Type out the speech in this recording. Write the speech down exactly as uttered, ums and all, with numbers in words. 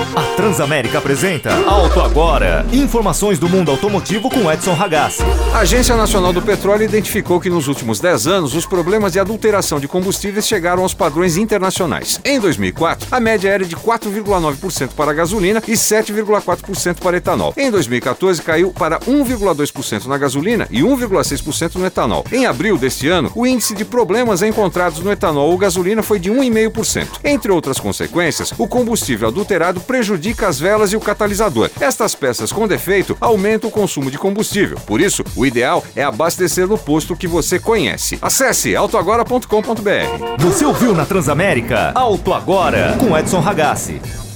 A Transamérica apresenta Auto Agora. Informações do mundo automotivo com Edson Ragazzi. A Agência Nacional do Petróleo identificou que nos últimos dez anos os problemas de adulteração de combustíveis chegaram aos padrões internacionais. Em dois mil e quatro, a média era de quatro vírgula nove por cento para a gasolina e sete vírgula quatro por cento para etanol. Em dois mil e quatorze, caiu para um vírgula dois por cento na gasolina e um vírgula seis por cento no etanol. Em abril deste ano, o índice de problemas encontrados no etanol ou gasolina foi de um vírgula cinco por cento. Entre outras consequências, o combustível adulterado prejudica as velas e o catalisador. Estas peças com defeito aumentam o consumo de combustível. Por isso, o ideal é abastecer no posto que você conhece. Acesse auto agora ponto com ponto b r. Você ouviu na Transamérica? Auto Agora, com Edson Ragazzi.